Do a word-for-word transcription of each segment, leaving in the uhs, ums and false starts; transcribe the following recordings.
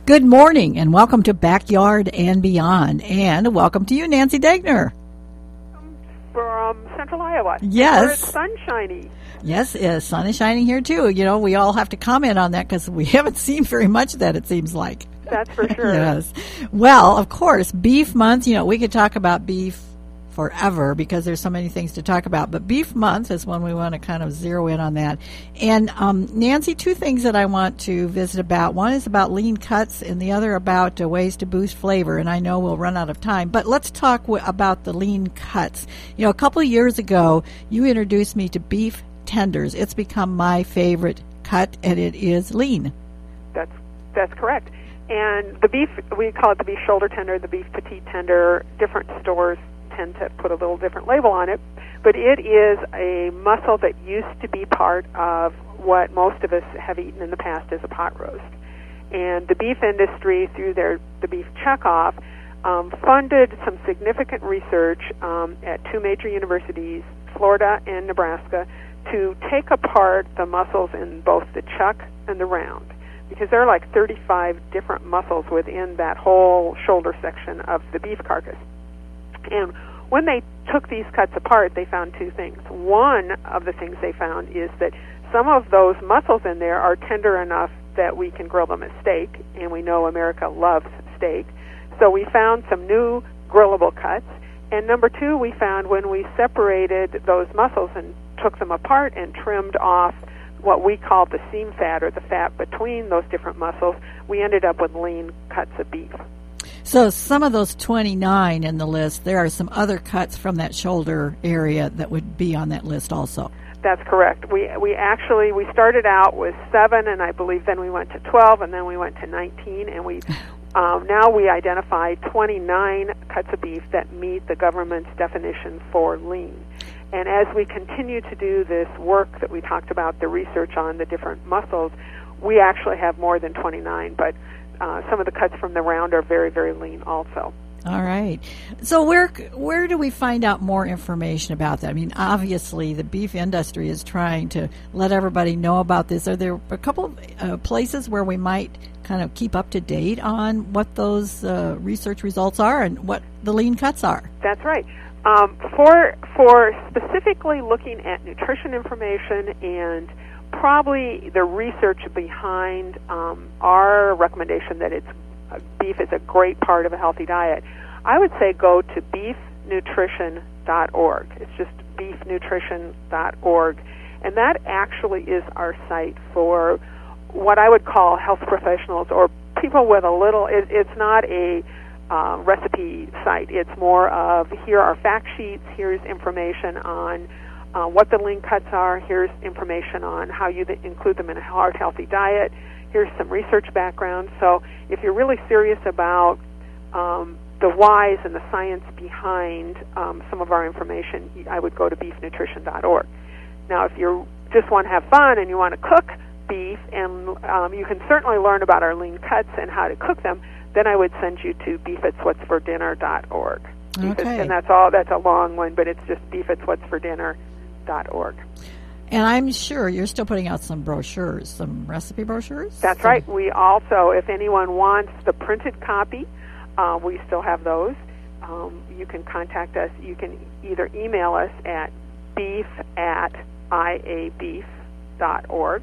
Good morning, and welcome to Backyard and Beyond. And welcome to you, Nancy Degner. From Central Iowa. Yes. Where it's sunshiny. Yes, uh, sun is shining here, too. You know, we all have to comment on that because we haven't seen very much of that, it seems like. That's for sure. Yes. Well, of course, beef month, you know, we could talk about beef forever because there's so many things to talk about. But beef month is when we want to kind of zero in on that. And um, Nancy, two things that I want to visit about. One is about lean cuts and the other about uh, ways to boost flavor. And I know we'll run out of time, but let's talk w- about the lean cuts. You know, a couple of years ago, you introduced me to beef tenders. It's become my favorite cut, and it is lean. That's that's correct. And the beef, we call it the beef shoulder tender, the beef petite tender. Different stores tend to put a little different label on it, but it is a muscle that used to be part of what most of us have eaten in the past as a pot roast. And the beef industry, through their the beef checkoff, um, funded some significant research um, at two major universities, Florida and Nebraska, to take apart the muscles in both the chuck and the round, because there are like thirty-five different muscles within that whole shoulder section of the beef carcass. And when they took these cuts apart, they found two things. One of the things they found is that some of those muscles in there are tender enough that we can grill them as steak, and we know America loves steak. So we found some new grillable cuts. And number two, we found when we separated those muscles and took them apart and trimmed off what we call the seam fat, or the fat between those different muscles, we ended up with lean cuts of beef. So some of those twenty-nine in the list, there are some other cuts from that shoulder area that would be on that list also. That's correct. We we actually, we started out with seven, and I believe then we went to twelve, and then we went to nineteen, and we um, now we identify twenty-nine cuts of beef that meet the government's definition for lean. And as we continue to do this work that we talked about, the research on the different muscles, we actually have more than twenty-nine, but Uh, some of the cuts from the round are very, very lean also. All right. So where where do we find out more information about that? I mean, obviously, the beef industry is trying to let everybody know about this. Are there a couple of uh, places where we might kind of keep up to date on what those uh, research results are and what the lean cuts are? That's right. Um, for for specifically looking at nutrition information and probably the research behind um, our recommendation that it's uh, beef is a great part of a healthy diet, I would say go to beef nutrition dot org. It's just beef nutrition dot org. And that actually is our site for what I would call health professionals or people with a little, it, it's not a uh, recipe site. It's more of, here are fact sheets, here's information on Uh, what the lean cuts are, here's information on how you th- include them in a heart healthy diet, here's some research background. So if you're really serious about um, the whys and the science behind um, some of our information, I would go to beef nutrition dot org. Now if you just want to have fun and you want to cook beef, and um, you can certainly learn about our lean cuts and how to cook them, then I would send you to beef it's what's for dinner dot org. Okay. And that's all. That's a long one, but it's just beef it's what's for dinner dot org. And I'm sure you're still putting out some brochures, some recipe brochures? That's so. right. We also, if anyone wants the printed copy, uh, we still have those. Um, you can contact us. You can either email us at beef at I A beef dot org,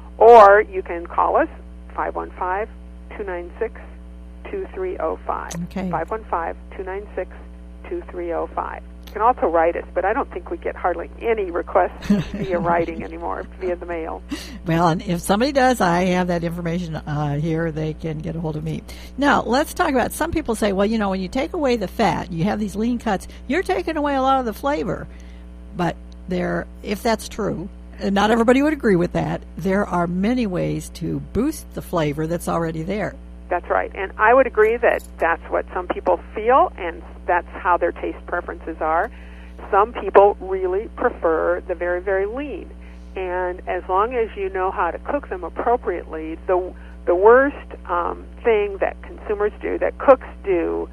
or you can call us, five one five, two nine six, two three zero five. Okay. five one five, two nine six, two three zero five. You can also write us, but I don't think we get hardly any requests via writing anymore, via the mail. Well, and if somebody does, I have that information uh, here. They can get a hold of me. Now, let's talk about, some people say, well, you know, when you take away the fat, you have these lean cuts, you're taking away a lot of the flavor. But there, if that's true, and not everybody would agree with that, there are many ways to boost the flavor that's already there. That's right. And I would agree that that's what some people feel, and that's how their taste preferences are. Some people really prefer the very, very lean. And as long as you know how to cook them appropriately, the the worst um, thing that consumers do, that cooks do,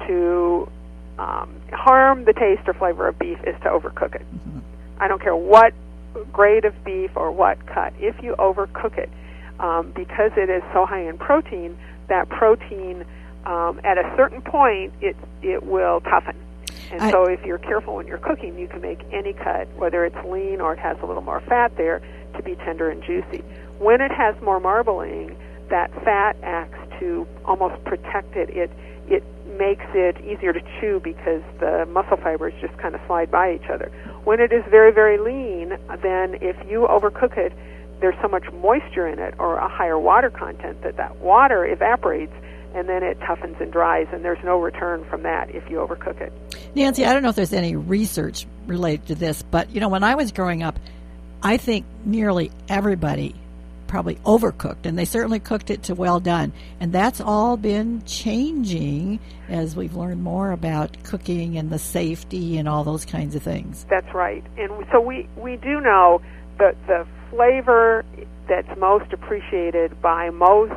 to um, harm the taste or flavor of beef is to overcook it. Mm-hmm. I don't care what grade of beef or what cut. If you overcook it, um, because it is so high in protein, that protein um, at a certain point it it will toughen. And I, so if you're careful when you're cooking, you can make any cut, whether it's lean or it has a little more fat there, to be tender and juicy. When it has more marbling, that fat acts to almost protect it. It it makes it easier to chew because the muscle fibers just kind of slide by each other. When it is very, very lean, then if you overcook it, there's so much moisture in it or a higher water content that that water evaporates, and then it toughens and dries, and there's no return from that if you overcook it. Nancy, I don't know if there's any research related to this, but, you know, when I was growing up, I think nearly everybody probably overcooked, and they certainly cooked it to well done. And that's all been changing as we've learned more about cooking and the safety and all those kinds of things. That's right. And so we, we do know that the flavor that's most appreciated by most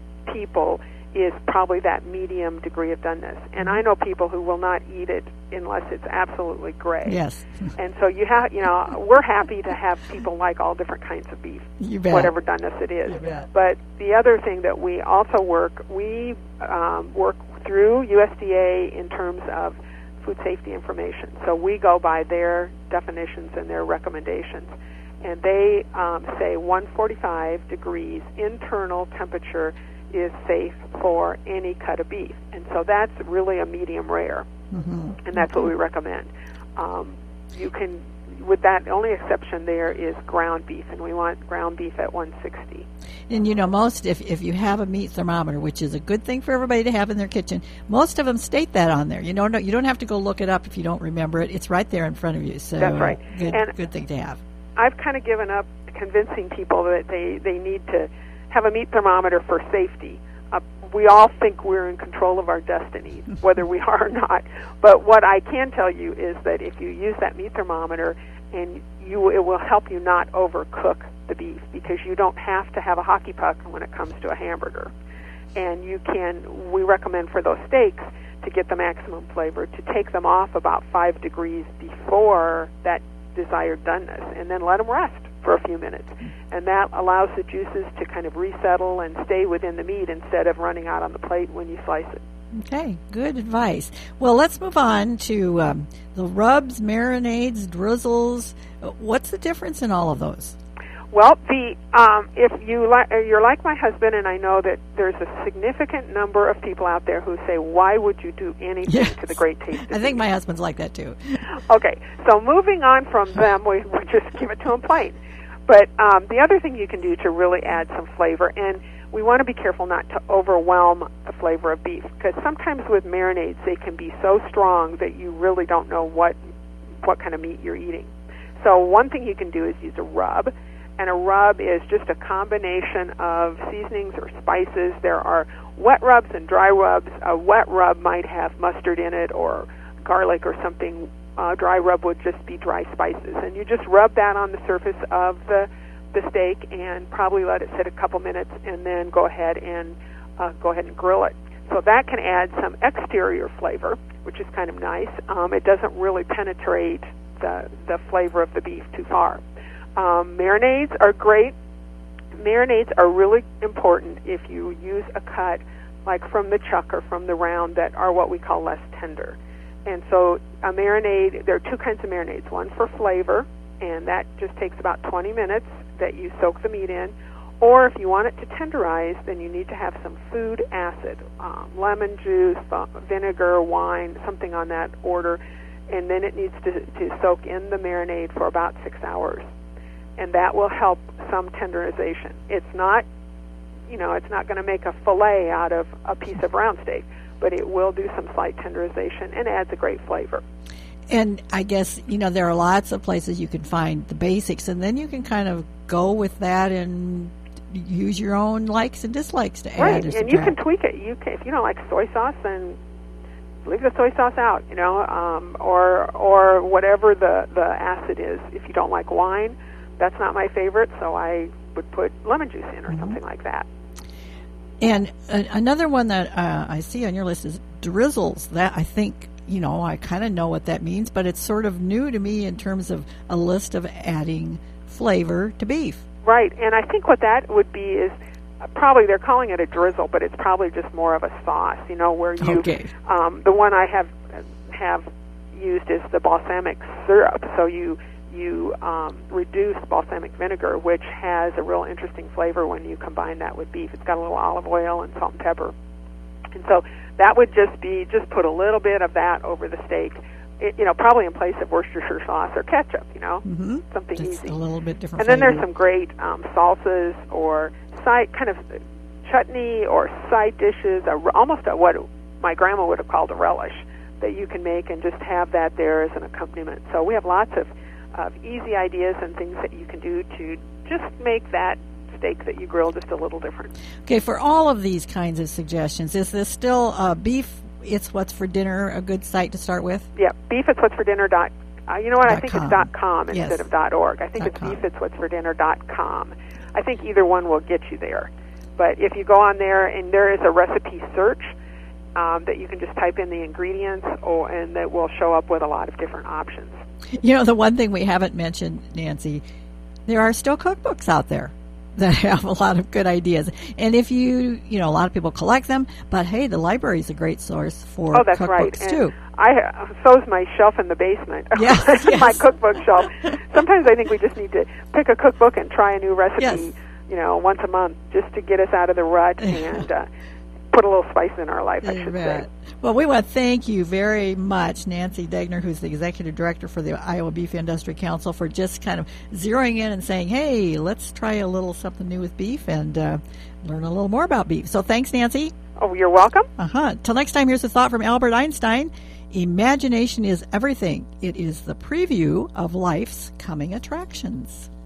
people is probably that medium degree of doneness. And I know people who will not eat it unless it's absolutely gray. Yes. And so you have, you know, we're happy to have people like all different kinds of beef, you bet. whatever doneness it is. You bet. But the other thing that we also work, we um, work through U S D A in terms of food safety information. So we go by their definitions and their recommendations. And they um, say one forty-five degrees internal temperature is safe for any cut of beef. And so that's really a medium rare. Mm-hmm. And that's what we recommend. Um, you can, with that, the only exception there is ground beef, and we want ground beef at one sixty. And, you know, most, if, if you have a meat thermometer, which is a good thing for everybody to have in their kitchen, most of them state that on there. You know, you don't have to go look it up if you don't remember it. It's right there in front of you. So that's right. Good, and good thing to have. I've kind of given up convincing people that they, they need to have a meat thermometer for safety. Uh, we all think we're in control of our destiny, whether we are or not. But what I can tell you is that if you use that meat thermometer, and you, it will help you not overcook the beef, because you don't have to have a hockey puck when it comes to a hamburger. And you can, we recommend for those steaks to get the maximum flavor, to take them off about five degrees before that desired doneness, and then let them rest for a few minutes. And that allows the juices to kind of resettle and stay within the meat instead of running out on the plate when you slice it. Okay, good advice. Well, let's move on to um, the rubs, marinades, drizzles. What's the difference in all of those? Well, the um, if you li- you're like my husband, and I know that there's a significant number of people out there who say, why would you do anything yes. to the great taste of I think beef? my husband's like that too. Okay, so moving on from them, we, we just give it to them plain. But um, the other thing you can do to really add some flavor, and we want to be careful not to overwhelm the flavor of beef, because sometimes with marinades they can be so strong that you really don't know what what kind of meat you're eating. So one thing you can do is use a rub, and a rub is just a combination of seasonings or spices. There are wet rubs and dry rubs. A wet rub might have mustard in it or garlic or something. Uh, dry rub would just be dry spices, and you just rub that on the surface of the the steak and probably let it sit a couple minutes, and then go ahead and uh, go ahead and grill it. So that can add some exterior flavor, which is kind of nice. Um, it doesn't really penetrate the the flavor of the beef too far. Um, marinades are great. Marinades are really important if you use a cut like from the chuck or from the round that are what we call less tender. And so a marinade, there are two kinds of marinades. One for flavor, and that just takes about twenty minutes that you soak the meat in. Or if you want it to tenderize, then you need to have some food acid, um, lemon juice, vinegar, wine, something on that order. And then it needs to, to soak in the marinade for about six hours. And that will help some tenderization. It's not, you know, it's not going to make a fillet out of a piece of round steak, but it will do some slight tenderization and adds a great flavor. And I guess, you know, there are lots of places you can find the basics, and then you can kind of go with that and use your own likes and dislikes to add. Right, or and you can tweak it. You can, if you don't like soy sauce, then leave the soy sauce out, you know, um, or or whatever the, the acid is. If you don't like wine, that's not my favorite, so I would put lemon juice in or mm-hmm. something like that. And uh, another one that uh, I see on your list is drizzles. That I think, you know, I kind of know what that means, but it's sort of new to me in terms of a list of adding flavor to beef. Right, and I think what that would be is probably they're calling it a drizzle, but it's probably just more of a sauce. You know, where you okay. um, the one I have have used is the balsamic syrup. So you you um, reduce balsamic vinegar, which has a real interesting flavor when you combine that with beef. It's got a little olive oil and salt and pepper, and so that would just be just put a little bit of that over the steak. It, you know, probably in place of Worcestershire sauce or ketchup. You know, mm-hmm. something just easy. A little bit different. And then flavor. there's some great um, salsas or side kind of chutney or side dishes, a, almost a, what my grandma would have called a relish, that you can make and just have that there as an accompaniment. So we have lots of, of easy ideas and things that you can do to just make that steak that you grill just a little different. Okay, for all of these kinds of suggestions, is this still uh, beef? It's What's for Dinner a good site to start with? Yeah, beef it's what's for dinner dot. Uh, you know what? Dot I think com. it's dot com instead Yes. of dot org. I think Dot it's com. beef it's what's for dinner dot com. I think either one will get you there. But if you go on there and there is a recipe search um, that you can just type in the ingredients, or, and that will show up with a lot of different options. You know, the one thing we haven't mentioned, Nancy, there are still cookbooks out there that have a lot of good ideas. And if you, you know, a lot of people collect them, but hey, the library is a great source for oh, that's cookbooks right. And too. I so's my shelf in the basement. Yes, my yes. cookbook shelf. Sometimes I think we just need to pick a cookbook and try a new recipe, Yes. you know, once a month, just to get us out of the rut and uh, put a little spice in our life, I You should bet. say. Well, we want to thank you very much, Nancy Degner, who's the Executive Director for the Iowa Beef Industry Council, for just kind of zeroing in and saying, hey, let's try a little something new with beef and uh, learn a little more about beef. So thanks, Nancy. Oh, you're welcome. Uh-huh. Till next time, here's a thought from Albert Einstein. Imagination is everything. It is the preview of life's coming attractions.